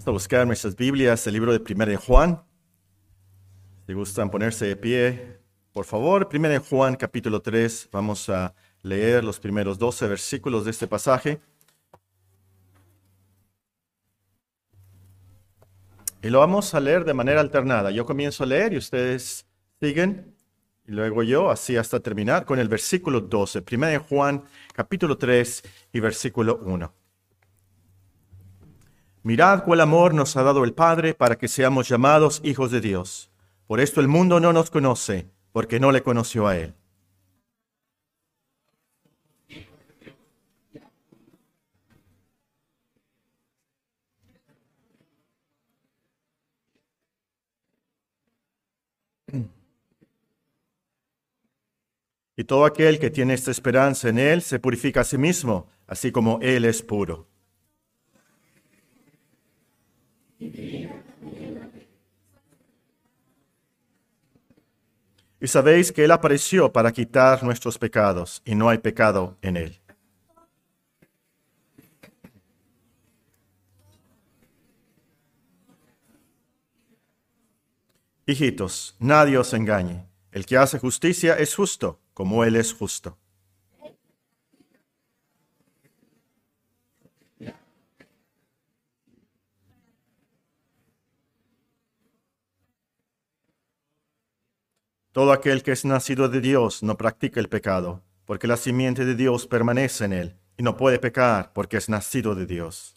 Vamos a buscar nuestras Biblias, el libro de 1 de Juan. Si gustan ponerse de pie, por favor. 1 de Juan, capítulo 3. Vamos a leer los primeros 12 versículos de este pasaje. Y lo vamos a leer de manera alternada. Yo comienzo a leer y ustedes siguen. Y luego yo, así hasta terminar con el versículo 12. 1 de Juan, capítulo 3 y versículo 1. Mirad cuál amor nos ha dado el Padre para que seamos llamados hijos de Dios. Por esto el mundo no nos conoce, porque no le conoció a Él. Y todo aquel que tiene esta esperanza en Él se purifica a sí mismo, así como Él es puro. Y sabéis que Él apareció para quitar nuestros pecados, y no hay pecado en Él. Hijitos, nadie os engañe. El que hace justicia es justo, como Él es justo. Todo aquel que es nacido de Dios no practica el pecado, porque la simiente de Dios permanece en él, y no puede pecar porque es nacido de Dios.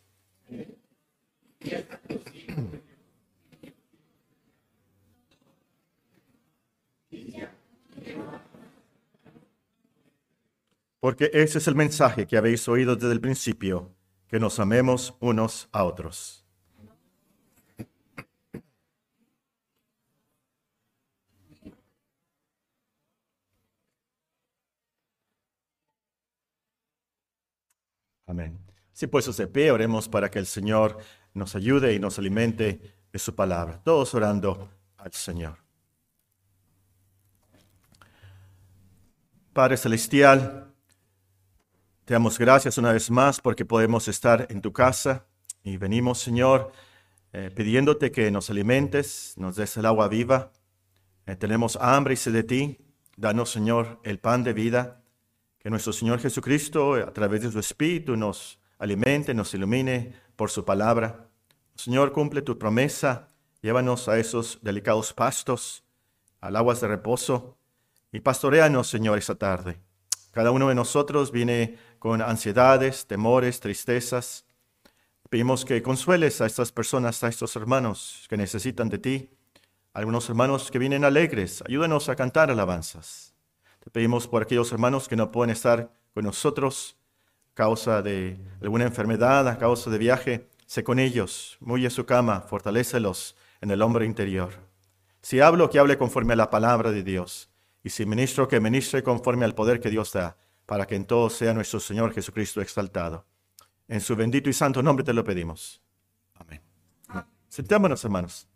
Porque ese es el mensaje que habéis oído desde el principio, que nos amemos unos a otros. Amén. Si puestos de pie, oremos para que el Señor nos ayude y nos alimente de su palabra. Todos orando al Señor. Padre Celestial, te damos gracias una vez más porque podemos estar en tu casa y venimos, Señor, pidiéndote que nos alimentes, nos des el agua viva. Tenemos hambre y sed de ti. Danos, Señor, el pan de vida. Que nuestro Señor Jesucristo, a través de su Espíritu, nos alimente, nos ilumine por su palabra. Señor, cumple tu promesa. Llévanos a esos delicados pastos, al aguas de reposo. Y pastoréanos, Señor, esta tarde. Cada uno de nosotros viene con ansiedades, temores, tristezas. Pedimos que consueles a estas personas, a estos hermanos que necesitan de ti. Algunos hermanos que vienen alegres, ayúdanos a cantar alabanzas. Te pedimos por aquellos hermanos que no pueden estar con nosotros a causa de alguna enfermedad, a causa de viaje. Sé con ellos, muy en su cama, fortalécelos en el hombre interior. Si hablo, que hable conforme a la palabra de Dios. Y si ministro, que ministre conforme al poder que Dios da, para que en todo sea nuestro Señor Jesucristo exaltado. En su bendito y santo nombre te lo pedimos. Amén. Sentémonos, hermanos.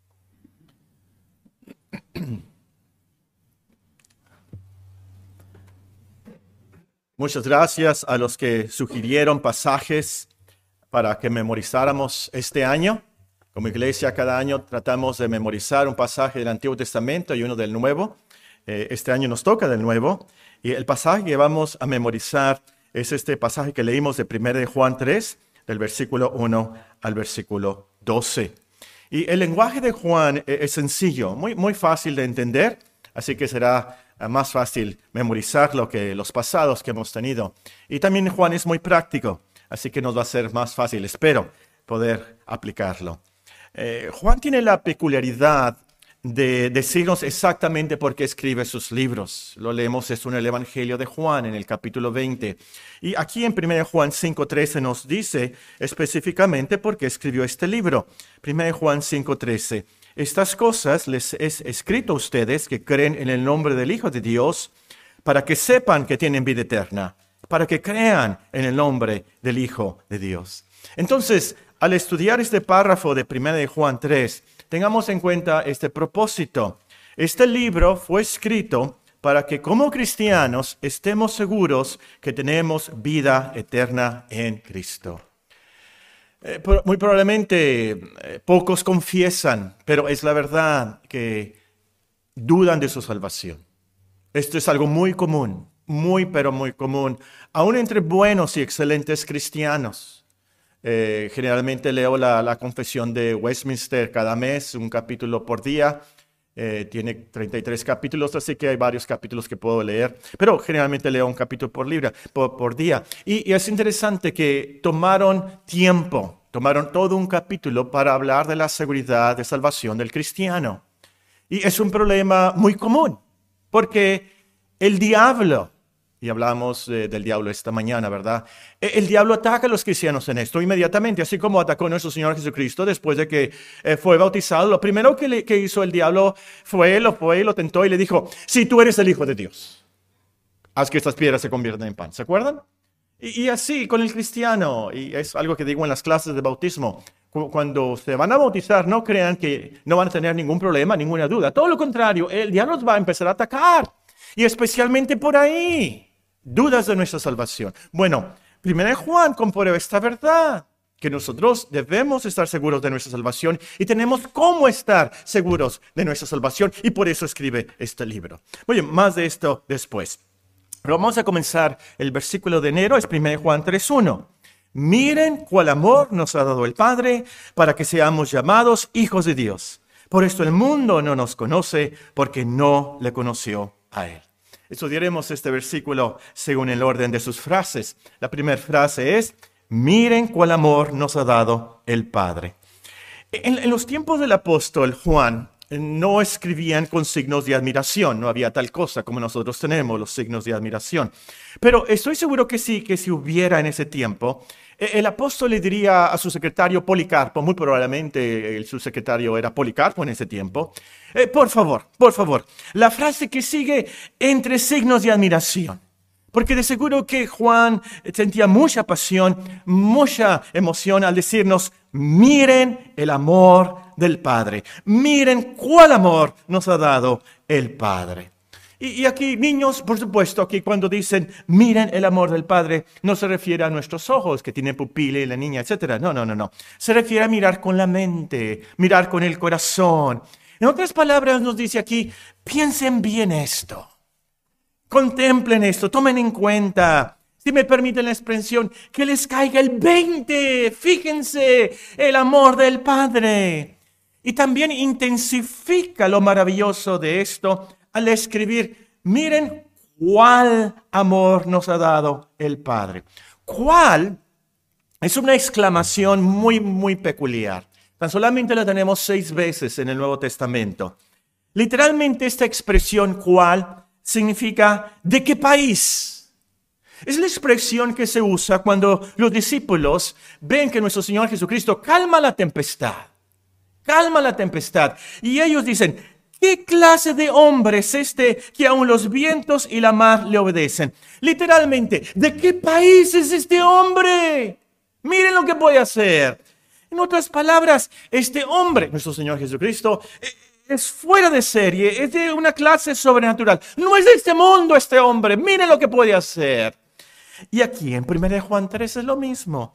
Muchas gracias a los que sugirieron pasajes para que memorizáramos este año. Como iglesia, cada año tratamos de memorizar un pasaje del Antiguo Testamento y uno del Nuevo. Este año nos toca del Nuevo. Y el pasaje que vamos a memorizar es este pasaje que leímos de 1 de Juan 3, del versículo 1 al versículo 12. Y el lenguaje de Juan es sencillo, muy fácil de entender, así que será más fácil memorizarlo que los pasados que hemos tenido. Y también Juan es muy práctico, así que nos va a ser más fácil, espero, poder aplicarlo. Juan tiene la peculiaridad de decirnos exactamente por qué escribe sus libros. Lo leemos esto en el Evangelio de Juan, en el capítulo 20. Y aquí en 1 Juan 5:13 nos dice específicamente por qué escribió este libro. 1 Juan 5:13. Estas cosas les he escrito a ustedes que creen en el nombre del Hijo de Dios, para que sepan que tienen vida eterna, para que crean en el nombre del Hijo de Dios. Entonces, al estudiar este párrafo de 1 Juan 3, tengamos en cuenta este propósito. Este libro fue escrito para que como cristianos estemos seguros que tenemos vida eterna en Cristo. Muy probablemente pocos confiesan, pero es la verdad que dudan de su salvación. Esto es algo muy común, pero muy común, aún entre buenos y excelentes cristianos. Generalmente leo la confesión de Westminster cada mes, un capítulo por día. Tiene 33 capítulos, así que hay varios capítulos que puedo leer, pero generalmente leo un capítulo por día. Y es interesante que tomaron todo un capítulo para hablar de la seguridad de salvación del cristiano. Y es un problema muy común, porque el diablo, y hablamos del diablo esta mañana, ¿verdad? El diablo ataca a los cristianos en esto inmediatamente, así como atacó a nuestro Señor Jesucristo después de que fue bautizado. Lo primero que hizo el diablo fue y lo tentó y le dijo, si tú eres el Hijo de Dios, haz que estas piedras se conviertan en pan. ¿Se acuerdan? Y así con el cristiano, y es algo que digo en las clases de bautismo, cuando se van a bautizar, no crean que no van a tener ningún problema, ninguna duda. Todo lo contrario, el diablo los va a empezar a atacar, y especialmente por ahí. Dudas de nuestra salvación. Bueno, 1 Juan comprueba esta verdad, que nosotros debemos estar seguros de nuestra salvación y tenemos cómo estar seguros de nuestra salvación, y por eso escribe este libro. Oye, más de esto después. Pero vamos a comenzar el versículo de enero, es 1 Juan 3:1. Miren cuál amor nos ha dado el Padre para que seamos llamados hijos de Dios. Por esto el mundo no nos conoce, porque no le conoció a Él. Estudiaremos este versículo según el orden de sus frases. La primera frase es, miren cuál amor nos ha dado el Padre. En los tiempos del apóstol Juan, no escribían con signos de admiración. No había tal cosa como nosotros tenemos, los signos de admiración. Pero estoy seguro que sí, que si hubiera en ese tiempo, el apóstol le diría a su secretario Policarpo, muy probablemente su secretario era Policarpo en ese tiempo, por favor, la frase que sigue entre signos de admiración. Porque de seguro que Juan sentía mucha pasión, mucha emoción al decirnos, miren el amor del Padre. Miren cuál amor nos ha dado el Padre. Y aquí, niños, por supuesto, aquí cuando dicen, miren el amor del Padre, no se refiere a nuestros ojos, que tienen pupila y la niña, etc. No. Se refiere a mirar con la mente, mirar con el corazón. En otras palabras, nos dice aquí, piensen bien esto. Contemplen esto, tomen en cuenta, si me permiten la expresión, que les caiga el 20. Fíjense, el amor del Padre. Y también intensifica lo maravilloso de esto al escribir, miren cuál amor nos ha dado el Padre. ¿Cuál? Es una exclamación muy peculiar. Tan solamente la tenemos 6 veces en el Nuevo Testamento. Literalmente esta expresión cuál significa ¿de qué país? Es la expresión que se usa cuando los discípulos ven que nuestro Señor Jesucristo calma la tempestad. Y ellos dicen, ¿qué clase de hombre es este que aun los vientos y la mar le obedecen? Literalmente, ¿de qué país es este hombre? Miren lo que puede hacer. En otras palabras, este hombre, nuestro Señor Jesucristo, es fuera de serie, es de una clase sobrenatural. No es de este mundo este hombre, miren lo que puede hacer. Y aquí en 1 Juan 3 es lo mismo.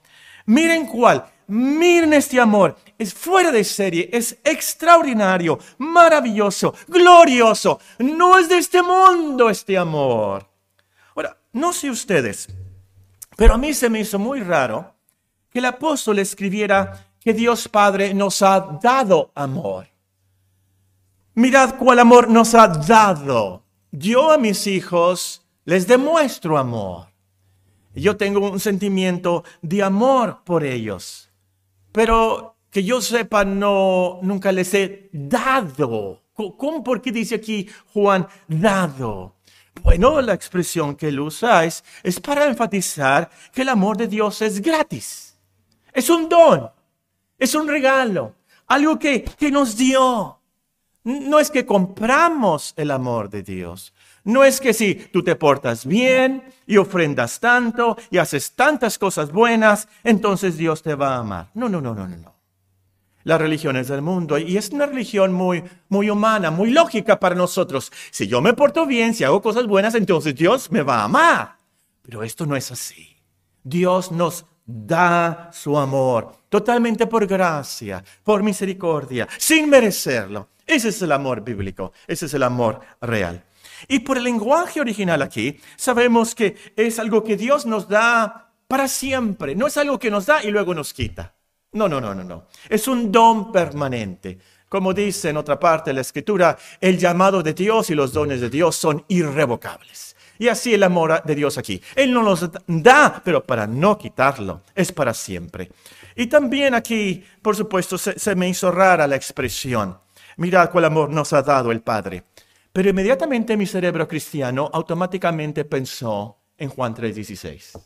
Miren este amor, es fuera de serie, es extraordinario, maravilloso, glorioso. No es de este mundo este amor. Ahora, no sé ustedes, pero a mí se me hizo muy raro que el apóstol escribiera que Dios Padre nos ha dado amor. Mirad cuál amor nos ha dado. Yo a mis hijos les demuestro amor. Yo tengo un sentimiento de amor por ellos. Pero que yo sepa, nunca les he dado. ¿Por qué dice aquí Juan dado? Bueno, la expresión que él usa es para enfatizar que el amor de Dios es gratis. Es un don, es un regalo, algo que nos dio. No es que compramos el amor de Dios. No es que si tú te portas bien y ofrendas tanto y haces tantas cosas buenas, entonces Dios te va a amar. No. La religión es del mundo y es una religión muy humana, muy lógica para nosotros. Si yo me porto bien, si hago cosas buenas, entonces Dios me va a amar. Pero esto no es así. Dios nos da su amor totalmente por gracia, por misericordia, sin merecerlo. Ese es el amor bíblico, ese es el amor real. Y por el lenguaje original aquí, sabemos que es algo que Dios nos da para siempre. No es algo que nos da y luego nos quita. No. Es un don permanente. Como dice en otra parte de la Escritura, el llamado de Dios y los dones de Dios son irrevocables. Y así el amor de Dios aquí. Él no nos da, pero para no quitarlo, es para siempre. Y también aquí, por supuesto, se me hizo rara la expresión. Mirad cuál amor nos ha dado el Padre. Pero inmediatamente mi cerebro cristiano automáticamente pensó en Juan 3:16.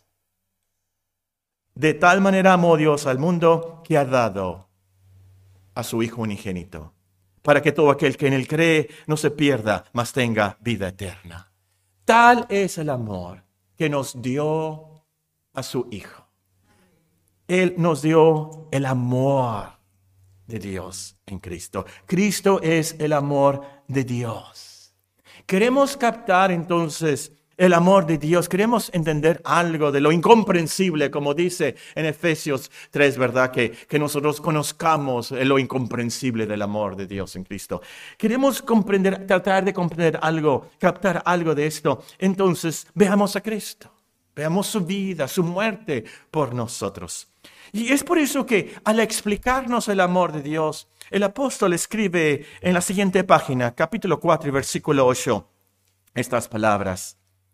De tal manera amó Dios al mundo que ha dado a su Hijo unigénito, para que todo aquel que en él cree no se pierda, mas tenga vida eterna. Tal es el amor que nos dio a su Hijo. Él nos dio el amor de Dios en Cristo. Cristo es el amor de Dios. Queremos captar entonces el amor de Dios. Queremos entender algo de lo incomprensible, como dice en Efesios 3, ¿verdad? Que nosotros conozcamos lo incomprensible del amor de Dios en Cristo. Queremos comprender, tratar de comprender algo, captar algo de esto. Entonces, veamos a Cristo. Veamos su vida, su muerte por nosotros. Y es por eso que al explicarnos el amor de Dios, el apóstol escribe en la siguiente página, capítulo 4 y versículo 8, estas palabras.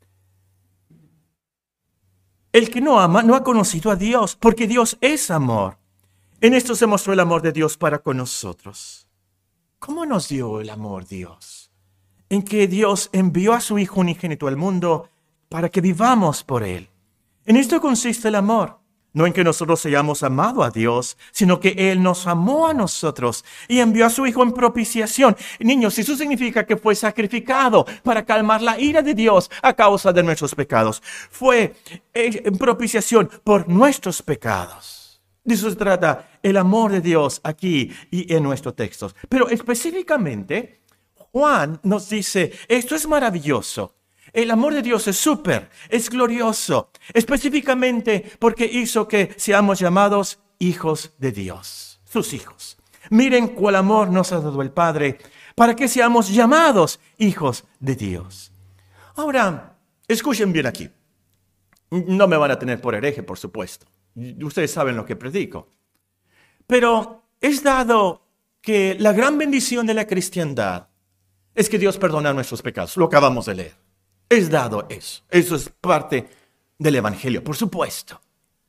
El que no ama no ha conocido a Dios, porque Dios es amor. En esto se mostró el amor de Dios para con nosotros. ¿Cómo nos dio el amor Dios? En que Dios envió a su Hijo unigénito al mundo para que vivamos por Él. En esto consiste el amor. No en que nosotros hayamos amado a Dios, sino que Él nos amó a nosotros y envió a su Hijo en propiciación. Niños, eso significa que fue sacrificado para calmar la ira de Dios a causa de nuestros pecados. Fue en propiciación por nuestros pecados. De eso se trata el amor de Dios aquí y en nuestros textos. Pero específicamente, Juan nos dice, esto es maravilloso. El amor de Dios es súper, es glorioso, específicamente porque hizo que seamos llamados hijos de Dios, sus hijos. Miren cuál amor nos ha dado el Padre para que seamos llamados hijos de Dios. Ahora, escuchen bien aquí. No me van a tener por hereje, por supuesto. Ustedes saben lo que predico. Pero es dado que la gran bendición de la cristiandad es que Dios perdona nuestros pecados. Lo acabamos de leer. Es dado eso. Eso es parte del Evangelio, por supuesto.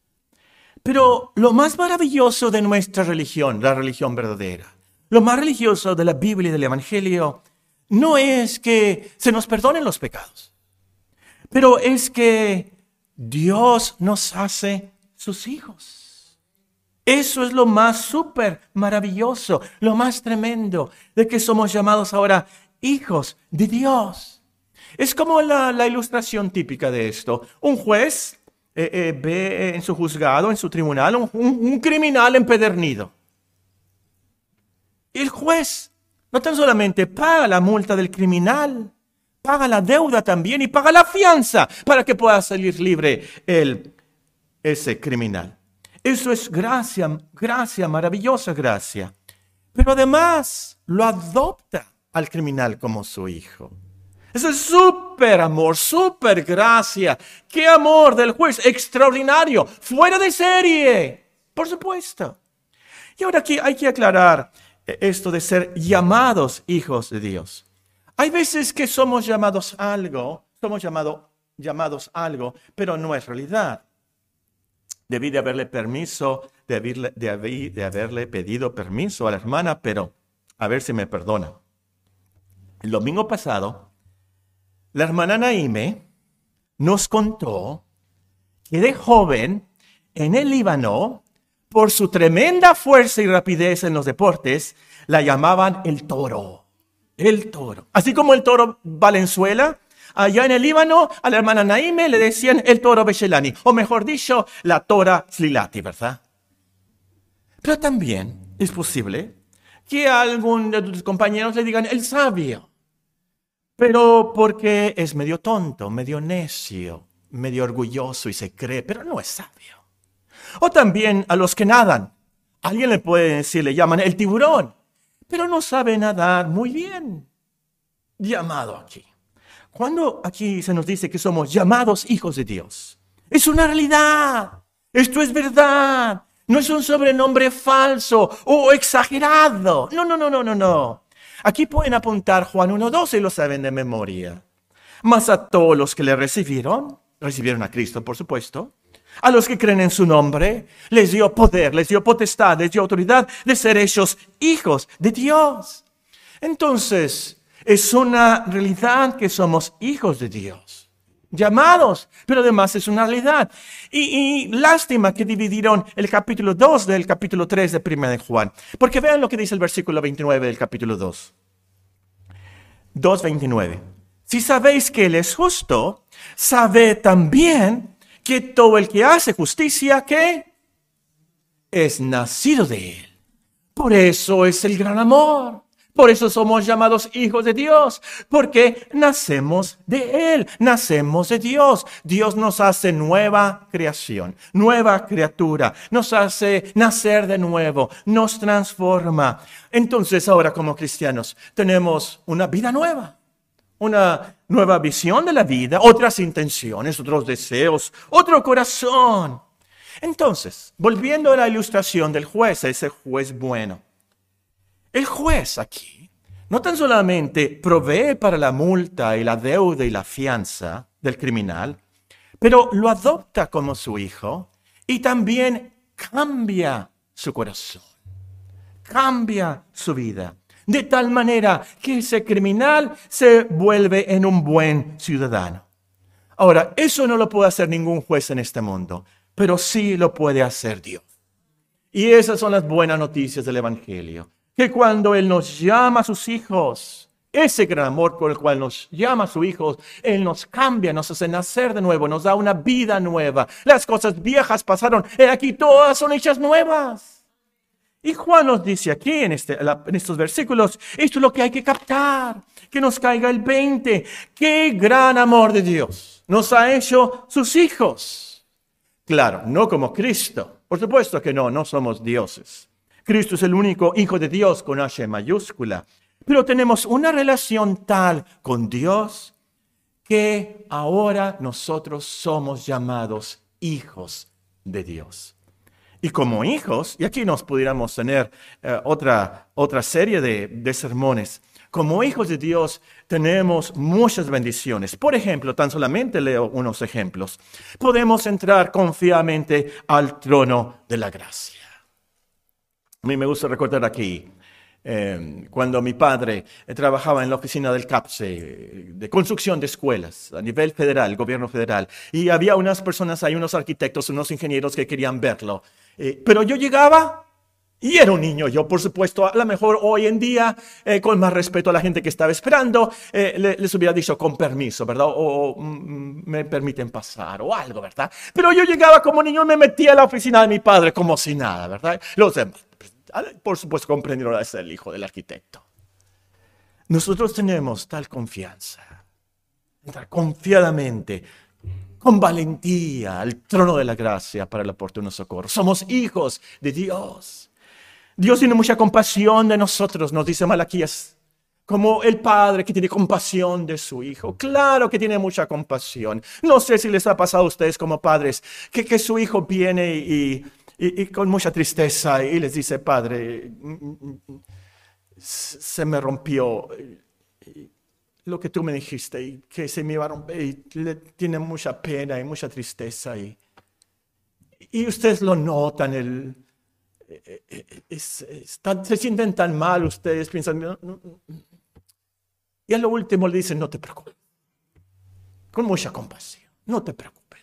Pero lo más maravilloso de nuestra religión, la religión verdadera, lo más religioso de la Biblia y del Evangelio, no es que se nos perdonen los pecados, pero es que Dios nos hace sus hijos. Eso es lo más súper maravilloso, lo más tremendo, de que somos llamados ahora hijos de Dios. Es como la ilustración típica de esto. Un juez ve en su juzgado, en su tribunal, un criminal empedernido. Y el juez no tan solamente paga la multa del criminal, paga la deuda también y paga la fianza para que pueda salir libre ese criminal. Eso es gracia, maravillosa gracia. Pero además lo adopta al criminal como su hijo. Eso es súper amor, súper gracia. ¡Qué amor del juez! Extraordinario, fuera de serie, por supuesto. Y ahora aquí hay que aclarar esto de ser llamados hijos de Dios. Hay veces que somos llamados a algo, llamados a algo, pero no es realidad. Debí de haberle pedido permiso a la hermana, pero a ver si me perdona. El domingo pasado, la hermana Naime nos contó que de joven en el Líbano, por su tremenda fuerza y rapidez en los deportes, la llamaban el toro. El toro. Así como el toro Valenzuela, allá en el Líbano a la hermana Naime le decían el toro Beshelani, o mejor dicho, la tora Slilati, ¿verdad? Pero también es posible que a algún de tus compañeros le digan el sabio. Pero porque es medio tonto, medio necio, medio orgulloso y se cree, pero no es sabio. O también a los que nadan. Alguien le puede decir, le llaman el tiburón, pero no sabe nadar muy bien. Llamado aquí. Cuando aquí se nos dice que somos llamados hijos de Dios, es una realidad. Esto es verdad. No es un sobrenombre falso o exagerado. No. Aquí pueden apuntar Juan 1:12 y lo saben de memoria. Mas a todos los que le recibieron a Cristo, por supuesto, a los que creen en su nombre, les dio poder, les dio potestad, les dio autoridad de ser hechos hijos de Dios. Entonces, es una realidad que somos hijos de Dios, llamados, pero además es una realidad. Y lástima que dividieron el capítulo 2 del capítulo 3 de 1 de Juan, porque vean lo que dice el versículo 29 del capítulo 2. 2:29. Si sabéis que Él es justo, sabed también que todo el que hace justicia, ¿qué? Es nacido de Él. Por eso es el gran amor. Por eso somos llamados hijos de Dios, porque nacemos de Él, nacemos de Dios. Dios nos hace nueva creación, nueva criatura, nos hace nacer de nuevo, nos transforma. Entonces ahora como cristianos tenemos una vida nueva. Una nueva visión de la vida, otras intenciones, otros deseos, otro corazón. Entonces, volviendo a la ilustración del juez, ese juez bueno. El juez aquí no tan solamente provee para la multa y la deuda y la fianza del criminal, pero lo adopta como su hijo y también cambia su corazón, cambia su vida. De tal manera que ese criminal se vuelve en un buen ciudadano. Ahora, eso no lo puede hacer ningún juez en este mundo, pero sí lo puede hacer Dios. Y esas son las buenas noticias del Evangelio. Que cuando Él nos llama a sus hijos, ese gran amor con el cual nos llama a sus hijos, Él nos cambia, nos hace nacer de nuevo, nos da una vida nueva. Las cosas viejas pasaron, aquí todas son hechas nuevas. Y Juan nos dice aquí en estos versículos, esto es lo que hay que captar, que nos caiga el 20. ¡Qué gran amor de Dios! Nos ha hecho sus hijos. Claro, no como Cristo. Por supuesto que no somos dioses. Cristo es el único Hijo de Dios con H mayúscula. Pero tenemos una relación tal con Dios que ahora nosotros somos llamados hijos de Dios. Y como hijos, y aquí nos pudiéramos tener otra serie de sermones, como hijos de Dios tenemos muchas bendiciones. Por ejemplo, tan solamente leo unos ejemplos. Podemos entrar confiadamente al trono de la gracia. A mí me gusta recordar aquí, cuando mi padre trabajaba en la oficina del CAPSE, de construcción de escuelas a nivel federal, gobierno federal, y había unas personas ahí, unos arquitectos, unos ingenieros que querían verlo. Pero yo llegaba y era un niño. Yo, por supuesto, a lo mejor hoy en día, con más respeto a la gente que estaba esperando, les hubiera dicho con permiso, ¿verdad? O me permiten pasar o algo, ¿verdad? Pero yo llegaba como niño y me metía a la oficina de mi padre como si nada, ¿verdad? Los demás, por supuesto, comprendieron, es el hijo del arquitecto. Nosotros tenemos tal confianza, entrar confiadamente, con valentía al trono de la gracia para el oportuno socorro. Somos hijos de Dios. Dios tiene mucha compasión de nosotros, nos dice Malaquías, como el padre que tiene compasión de su hijo. Claro que tiene mucha compasión. No sé si les ha pasado a ustedes como padres que su hijo viene y con mucha tristeza y les dice, padre, se me rompió lo que tú me dijiste y que se me iba a romper y le tiene mucha pena y mucha tristeza y ustedes lo notan, se sienten tan mal ustedes, piensan, no. Y a lo último le dicen, no te preocupes, con mucha compasión, no te preocupes.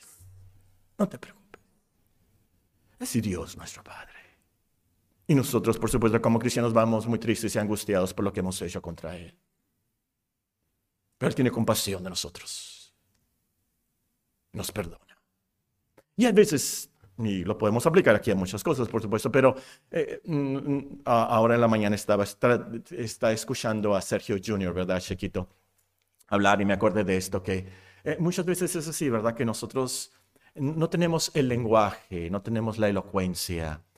Es Dios nuestro Padre. Y nosotros, por supuesto, como cristianos vamos muy tristes y angustiados por lo que hemos hecho contra Él. Pero Él tiene compasión de nosotros. Nos perdona. Y a veces, y lo podemos aplicar aquí a muchas cosas, por supuesto, pero ahora en la mañana está escuchando a Sergio Jr., ¿verdad, chiquito? Hablar y me acordé de esto, que muchas veces es así, ¿verdad? Que nosotros no tenemos el lenguaje, no tenemos la elocuencia.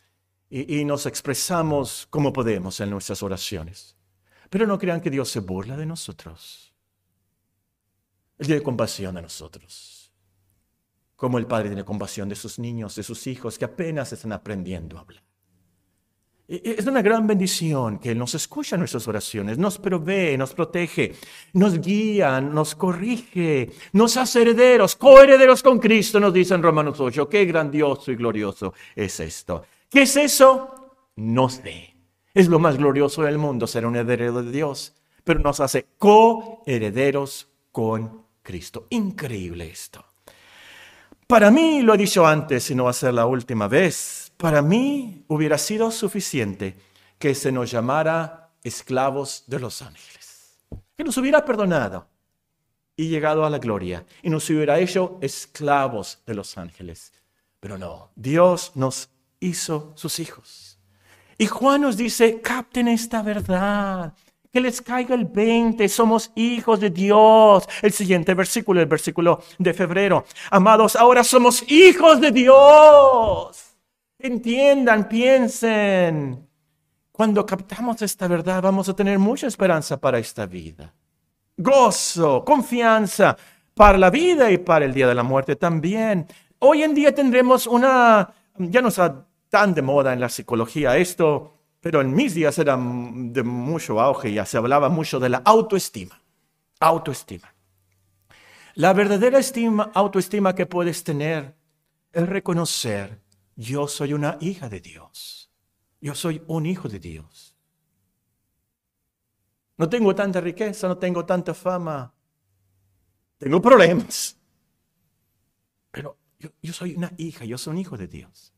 y nos expresamos como podemos en nuestras oraciones. Pero no crean que Dios se burla de nosotros. Él tiene compasión de nosotros. Como el Padre tiene compasión de sus niños, de sus hijos que apenas están aprendiendo a hablar. Es una gran bendición que Él nos escucha nuestras oraciones, nos provee, nos protege, nos guía, nos corrige, nos hace herederos, coherederos con Cristo, nos dice en Romanos 8. Qué grandioso y glorioso es esto. ¿Qué es eso? No sé. Es lo más glorioso del mundo ser un heredero de Dios, pero nos hace coherederos con Cristo. Increíble esto. Para mí, lo he dicho antes y no va a ser la última vez, para mí hubiera sido suficiente que se nos llamara esclavos de los ángeles, que nos hubiera perdonado y llegado a la gloria y nos hubiera hecho esclavos de los ángeles. Pero no, Dios nos hizo sus hijos. Y Juan nos dice, capten esta verdad, que les caiga el 20, somos hijos de Dios. El siguiente versículo, el versículo de febrero. Amados, ahora somos hijos de Dios. Entiendan, piensen. Cuando captamos esta verdad, vamos a tener mucha esperanza para esta vida. Gozo, confianza para la vida y para el día de la muerte también. Hoy en día tendremos ya no está tan de moda en la psicología esto, pero en mis días era de mucho auge, ya se hablaba mucho de la autoestima. Autoestima. La verdadera autoestima que puedes tener es reconocer, yo soy una hija de Dios. Yo soy un hijo de Dios. No tengo tanta riqueza, no tengo tanta fama. Tengo problemas. Pero yo soy una hija, yo soy un hijo de Dios.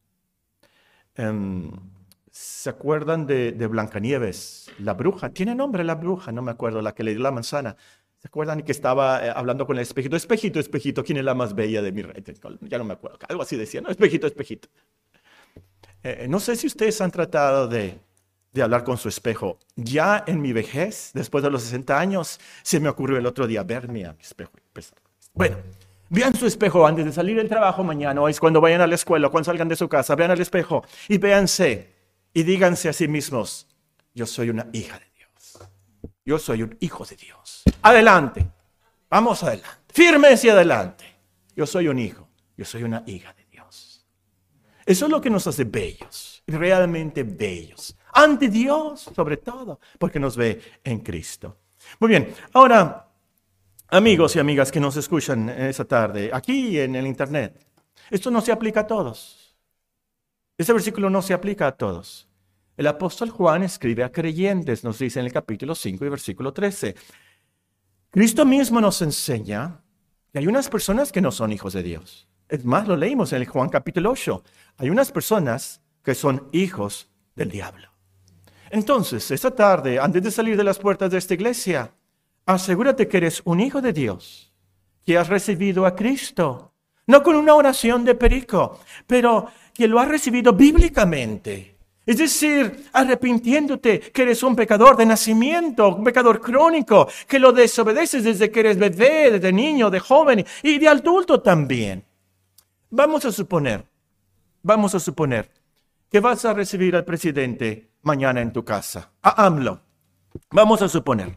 ¿Se acuerdan de Blancanieves, la bruja? Tiene nombre la bruja, no me acuerdo, la que le dio la manzana. ¿Se acuerdan que estaba hablando con el espejito? Espejito, espejito, ¿quién es la más bella de mi rey? Ya no me acuerdo, algo así decía, ¿no? Espejito, espejito. No sé si ustedes han tratado de hablar con su espejo. Ya en mi vejez, después de los 60 años, se me ocurrió el otro día verme a mi espejo. Bueno, vean su espejo antes de salir del trabajo mañana, o es cuando vayan a la escuela, o cuando salgan de su casa, vean al espejo y véanse y díganse a sí mismos, yo soy una hija de Dios. Yo soy un hijo de Dios. Adelante, vamos adelante, firmes y adelante. Yo soy un hijo, yo soy una hija de Dios. Eso es lo que nos hace bellos, realmente bellos. Ante Dios, sobre todo, porque nos ve en Cristo. Muy bien, ahora, amigos y amigas que nos escuchan esta tarde, aquí en el internet, esto no se aplica a todos. Este versículo no se aplica a todos. El apóstol Juan escribe a creyentes, nos dice en el capítulo 5 y versículo 13. Cristo mismo nos enseña que hay unas personas que no son hijos de Dios. Es más, lo leímos en el Juan capítulo 8. Hay unas personas que son hijos del diablo. Entonces, esta tarde, antes de salir de las puertas de esta iglesia, asegúrate que eres un hijo de Dios, que has recibido a Cristo, no con una oración de perico, pero que lo has recibido bíblicamente. Es decir, arrepintiéndote que eres un pecador de nacimiento, un pecador crónico, que lo desobedeces desde que eres bebé, desde niño, de joven y de adulto también. Vamos a suponer que vas a recibir al presidente mañana en tu casa, a AMLO. Vamos a suponer.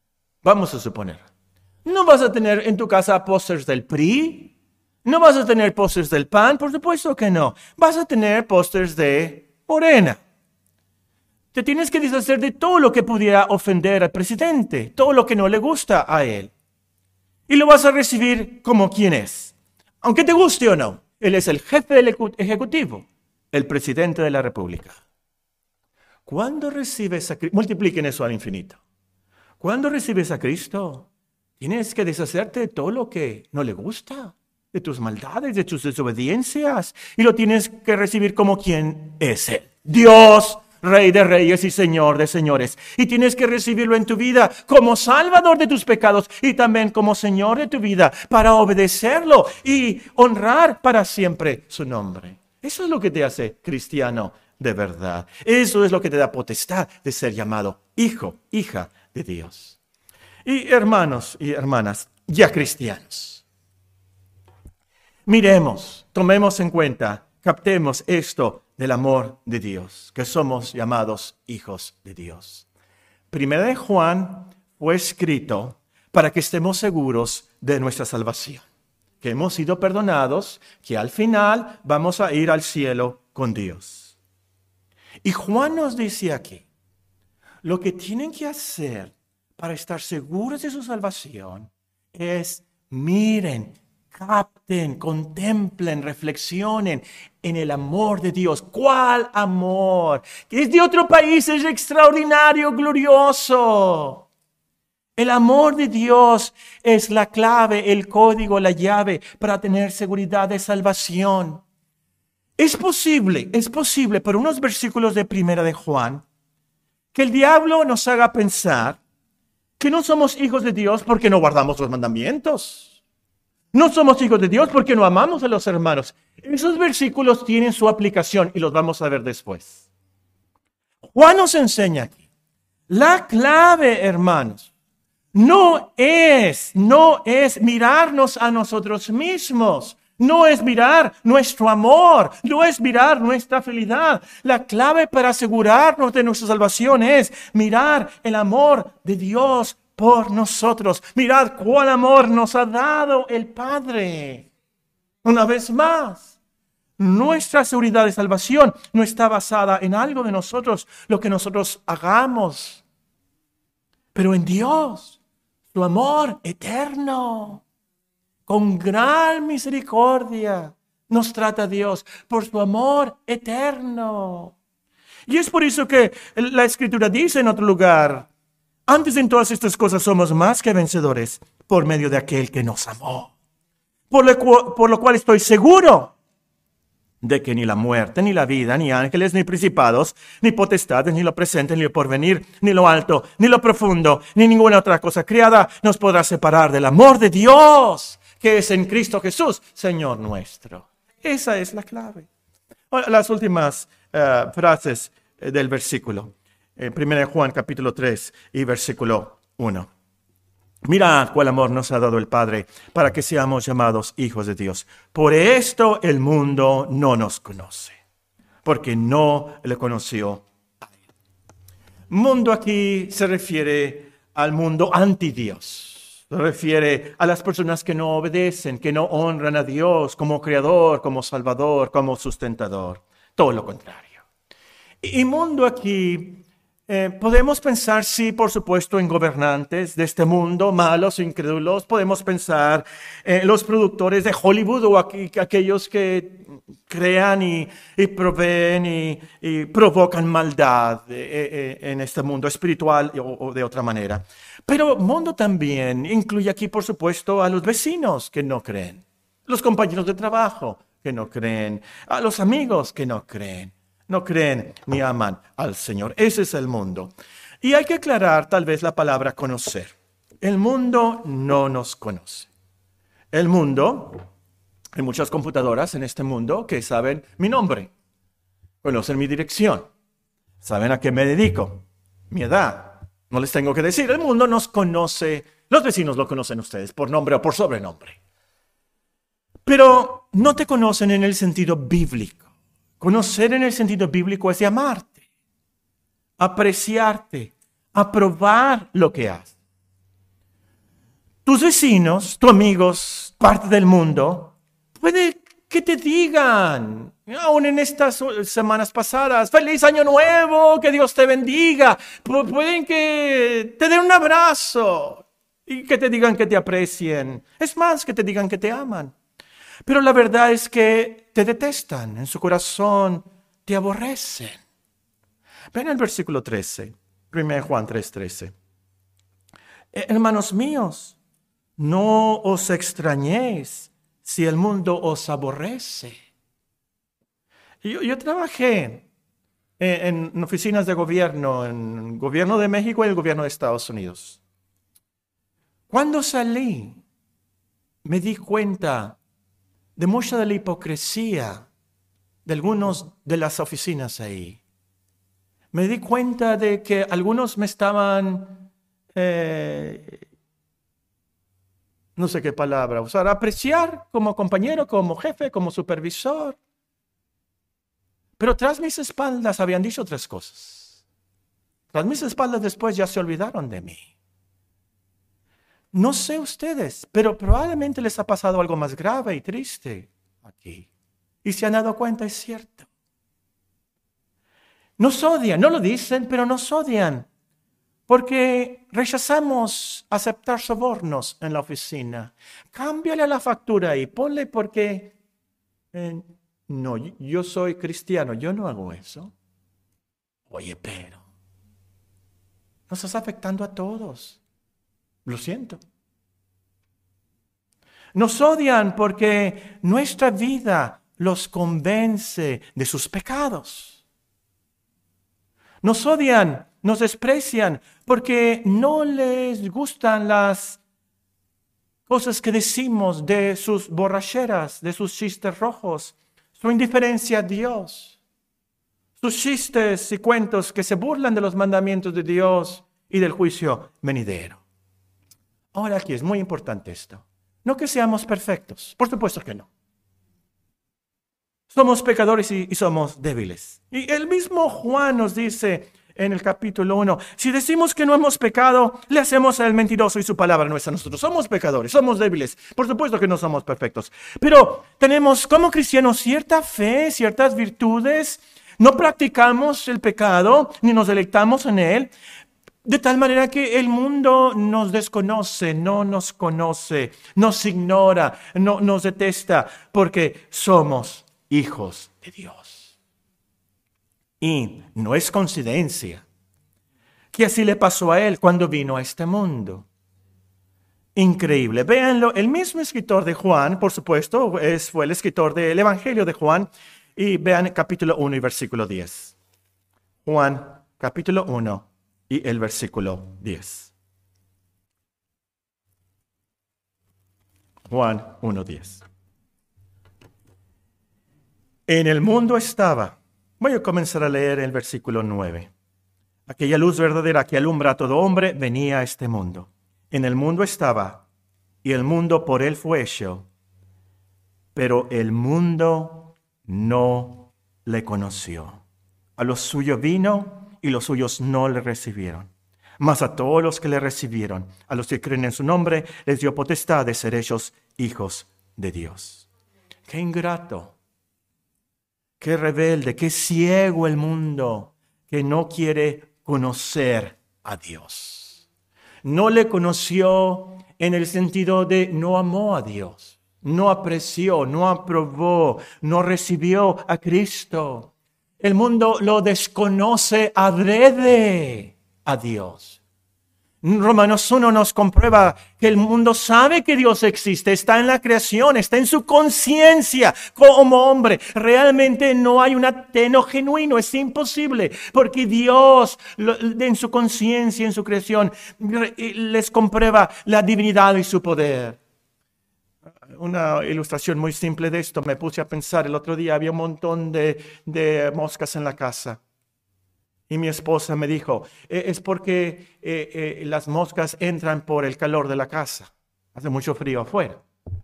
¿No vas a tener en tu casa pósters del PRI? ¿No vas a tener pósters del PAN? Por supuesto que no. Vas a tener pósters de Morena. Te tienes que deshacer de todo lo que pudiera ofender al presidente, todo lo que no le gusta a él. Y lo vas a recibir como quien es. Aunque te guste o no, él es el jefe del ejecutivo, el presidente de la República. Cuando recibes a Cristo, multipliquen eso al infinito. Cuando recibes a Cristo, tienes que deshacerte de todo lo que no le gusta, de tus maldades, de tus desobediencias, y lo tienes que recibir como quien es Él. Dios, Rey de reyes y Señor de señores. Y tienes que recibirlo en tu vida como Salvador de tus pecados y también como Señor de tu vida, para obedecerlo y honrar para siempre su nombre. Eso es lo que te hace cristiano de verdad. Eso es lo que te da potestad de ser llamado hijo, hija de Dios. Y hermanos y hermanas, ya cristianos, miremos, tomemos en cuenta, captemos esto del amor de Dios, que somos llamados hijos de Dios. Primera de Juan fue escrito para que estemos seguros de nuestra salvación, que hemos sido perdonados, que al final vamos a ir al cielo con Dios. Y Juan nos dice aquí, lo que tienen que hacer para estar seguros de su salvación es miren, capten, contemplen, reflexionen en el amor de Dios. ¿Cuál amor? Que es de otro país, es extraordinario, glorioso. El amor de Dios es la clave, el código, la llave para tener seguridad de salvación. Es posible por unos versículos de Primera de Juan que el diablo nos haga pensar que no somos hijos de Dios porque no guardamos los mandamientos. No somos hijos de Dios porque no amamos a los hermanos. Esos versículos tienen su aplicación y los vamos a ver después. Juan nos enseña aquí. La clave, hermanos, no es mirarnos a nosotros mismos. No es mirar nuestro amor, no es mirar nuestra felicidad. La clave para asegurarnos de nuestra salvación es mirar el amor de Dios por nosotros. Mirad cuál amor nos ha dado el Padre. Una vez más, nuestra seguridad de salvación no está basada en algo de nosotros, lo que nosotros hagamos, pero en Dios, su amor eterno. Con gran misericordia nos trata Dios por su amor eterno. Y es por eso que la Escritura dice en otro lugar, antes en todas estas cosas somos más que vencedores por medio de aquel que nos amó. Por lo cual estoy seguro de que ni la muerte, ni la vida, ni ángeles, ni principados, ni potestades, ni lo presente, ni lo porvenir, ni lo alto, ni lo profundo, ni ninguna otra cosa creada nos podrá separar del amor de Dios, que es en Cristo Jesús, Señor nuestro. Esa es la clave. Las últimas frases del versículo. 1 Juan capítulo 3 y versículo 1. Mirad cuál amor nos ha dado el Padre para que seamos llamados hijos de Dios. Por esto el mundo no nos conoce, porque no le conoció a Él. Mundo aquí se refiere al mundo anti Dios. Se refiere a las personas que no obedecen, que no honran a Dios como Creador, como Salvador, como sustentador. Todo lo contrario. Y mundo aquí, podemos pensar, sí, por supuesto, en gobernantes de este mundo, malos, incrédulos. Podemos pensar en los productores de Hollywood o aquellos que crean y proveen y provocan maldad en este mundo espiritual o de otra manera. Pero mundo también incluye aquí, por supuesto, a los vecinos que no creen, los compañeros de trabajo que no creen, a los amigos que no creen ni aman al Señor. Ese es el mundo. Y hay que aclarar tal vez la palabra conocer. El mundo no nos conoce. El mundo, hay muchas computadoras en este mundo que saben mi nombre, conocen mi dirección, saben a qué me dedico, mi edad. No les tengo que decir, el mundo nos conoce, los vecinos lo conocen ustedes por nombre o por sobrenombre. Pero no te conocen en el sentido bíblico. Conocer en el sentido bíblico es de amarte, apreciarte, aprobar lo que haces. Tus vecinos, tus amigos, parte del mundo, puede que te digan, aún en estas semanas pasadas, ¡feliz año nuevo! ¡Que Dios te bendiga! Pueden que te den un abrazo y que te digan que te aprecien. Es más, que te digan que te aman. Pero la verdad es que te detestan, en su corazón te aborrecen. Ven al versículo 13, 1 Juan 3:13. Hermanos míos, no os extrañéis si el mundo os aborrece. Yo trabajé en oficinas de gobierno, en el gobierno de México y el gobierno de Estados Unidos. Cuando salí, me di cuenta de mucha de la hipocresía de algunos de las oficinas ahí. Me di cuenta de que algunos me estaban, no sé qué palabra usar, apreciar como compañero, como jefe, como supervisor. Pero tras mis espaldas habían dicho otras cosas. Tras mis espaldas después ya se olvidaron de mí. No sé ustedes, pero probablemente les ha pasado algo más grave y triste aquí. Y se han dado cuenta, es cierto. Nos odian, no lo dicen, pero nos odian. Porque rechazamos aceptar sobornos en la oficina. Cámbiale la factura y ponle porque... no, yo soy cristiano, yo no hago eso. Oye, pero... nos estás afectando a todos. Lo siento. Nos odian porque nuestra vida los convence de sus pecados. Nos odian, nos desprecian porque no les gustan las cosas que decimos de sus borracheras, de sus chistes rojos, su indiferencia a Dios, sus chistes y cuentos que se burlan de los mandamientos de Dios y del juicio venidero. Ahora aquí es muy importante esto. No que seamos perfectos, por supuesto que no. Somos pecadores y somos débiles. Y el mismo Juan nos dice en el capítulo 1, si decimos que no hemos pecado, le hacemos al mentiroso y su palabra no es a nosotros. Somos pecadores, somos débiles. Por supuesto que no somos perfectos. Pero tenemos como cristianos cierta fe, ciertas virtudes. No practicamos el pecado, ni nos deleitamos en él. De tal manera que el mundo nos desconoce, no nos conoce, nos ignora, no nos detesta, porque somos hijos de Dios. Y no es coincidencia que así le pasó a él cuando vino a este mundo. Increíble. Véanlo, el mismo escritor de Juan, por supuesto, fue el escritor del Evangelio de Juan. Y vean capítulo 1 y versículo 10. Juan, capítulo 1 y el versículo 10. Juan 1:10. En el mundo estaba. Voy a comenzar a leer el versículo 9. Aquella luz verdadera que alumbra a todo hombre venía a este mundo. En el mundo estaba, y el mundo por él fue hecho, pero el mundo no le conoció. A los suyos vino, y los suyos no le recibieron. Mas a todos los que le recibieron, a los que creen en su nombre, les dio potestad de ser hechos hijos de Dios. ¡Qué ingrato! ¡Qué rebelde! ¡Qué ciego el mundo que no quiere conocer a Dios! No le conoció en el sentido de no amó a Dios, no apreció, no aprobó, no recibió a Cristo. El mundo lo desconoce adrede a Dios. Romanos 1 nos comprueba que el mundo sabe que Dios existe, está en la creación, está en su conciencia como hombre. Realmente no hay un ateno genuino, es imposible, porque Dios en su conciencia, en su creación, les comprueba la divinidad y su poder. Una ilustración muy simple de esto, me puse a pensar, el otro día había un montón de moscas en la casa. Y mi esposa me dijo, es porque las moscas entran por el calor de la casa. Hace mucho frío afuera.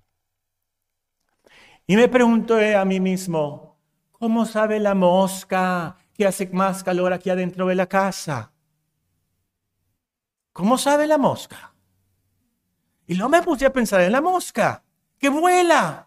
Y me pregunté a mí mismo, ¿cómo sabe la mosca que hace más calor aquí adentro de la casa? ¿Cómo sabe la mosca? Y luego me puse a pensar en la mosca, que vuela.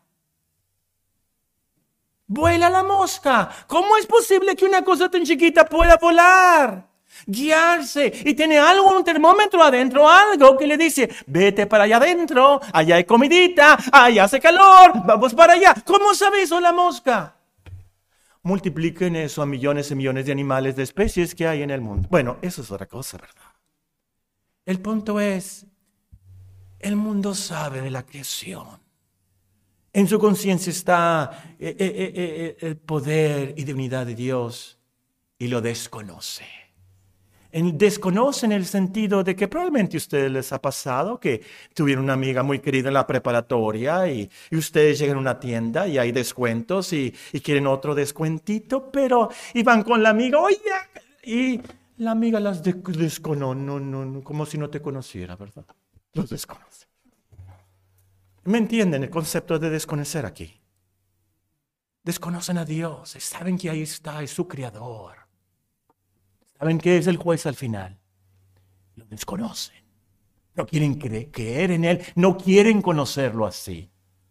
Vuela la mosca. ¿Cómo es posible que una cosa tan chiquita pueda volar? Guiarse. Y tiene algo, un termómetro adentro, algo que le dice, vete para allá adentro, allá hay comidita, allá hace calor, vamos para allá. ¿Cómo sabe eso la mosca? Multipliquen eso a millones y millones de animales, de especies que hay en el mundo. Bueno, eso es otra cosa, ¿verdad? El punto es, el mundo sabe de la creación. En su conciencia está el poder y divinidad de Dios y lo desconoce. Desconoce en el sentido de que probablemente a ustedes les ha pasado que tuvieron una amiga muy querida en la preparatoria y ustedes llegan a una tienda y hay descuentos y quieren otro descuentito, pero y van con la amiga, oye, y la amiga las desconoce, no, como si no te conociera, ¿verdad? Los desconoce. ¿Me entienden el concepto de desconocer aquí? desconocen a Dios, saben que ahí está, es su creador. Saben que es el juez al final. Lo desconocen. No quieren creer en Él, no quieren conocerlo así.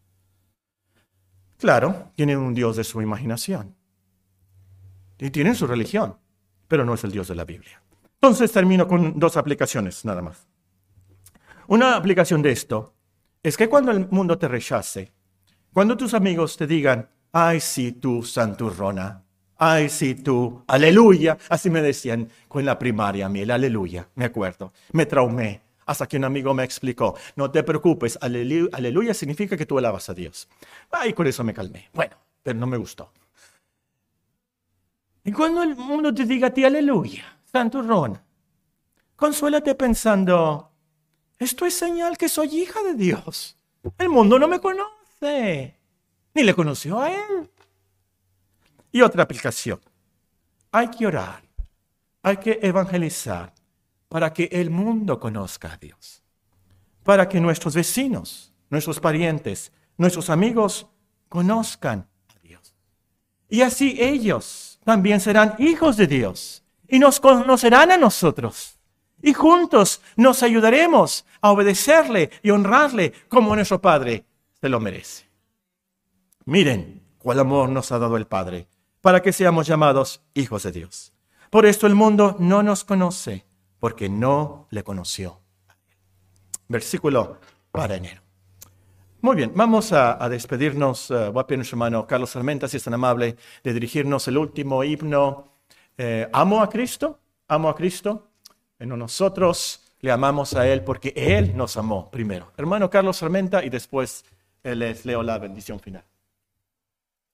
Claro, tienen un Dios de su imaginación. Y tienen su religión, pero no es el Dios de la Biblia. Entonces termino con 2 aplicaciones, nada más. Una aplicación de esto es que cuando el mundo te rechace, cuando tus amigos te digan, ay, sí, tú, santurrona, ay, sí, tú, aleluya, así me decían con la primaria a mí, el aleluya, me acuerdo, me traumé. Hasta que un amigo me explicó, no te preocupes, aleluya significa que tú alabas a Dios. Ay, con eso me calmé. Bueno, pero no me gustó. Y cuando el mundo te diga a ti, aleluya, santurrona, consuélate pensando, esto es señal que soy hija de Dios. El mundo no me conoce, ni le conoció a Él. Y otra aplicación, hay que orar, hay que evangelizar para que el mundo conozca a Dios, para que nuestros vecinos, nuestros parientes, nuestros amigos conozcan a Dios. Y así ellos también serán hijos de Dios y nos conocerán a nosotros. Y juntos nos ayudaremos a obedecerle y honrarle como nuestro Padre se lo merece. Miren cuál amor nos ha dado el Padre para que seamos llamados hijos de Dios. Por esto el mundo no nos conoce, porque no le conoció. Versículo para enero. Muy bien, vamos a despedirnos. Voy a pedir a nuestro hermano Carlos Sarmenta, si es tan amable, de dirigirnos el último himno. Amo a Cristo, amo a Cristo. Bueno, nosotros le amamos a Él porque Él nos amó primero. Hermano Carlos Sarmenta, y después les leo la bendición final.